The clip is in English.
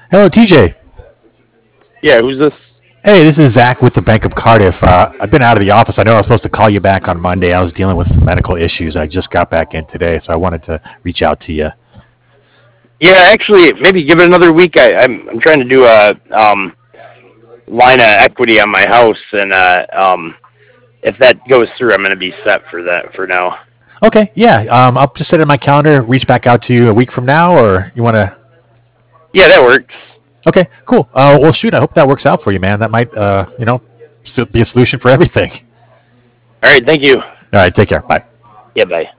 Hello, TJ. Yeah, who's this? Hey, this is Zach with the Bank of Cardiff. I've been out of the office. I know I was supposed to call you back on Monday. I was dealing with some medical issues. I just got back in today, so I wanted to reach out to you. Yeah, actually, maybe give it another week. I'm trying to do a line of equity on my house, and if that goes through, I'm going to be set for that for now. Okay, yeah. I'll just set it in my calendar. Reach back out to you a week from now, or you want to? Yeah, that works. Okay, cool. Well, shoot. I hope that works out for you, man. That might, be a solution for everything. All right, thank you. All right, take care. Bye. Yeah, bye.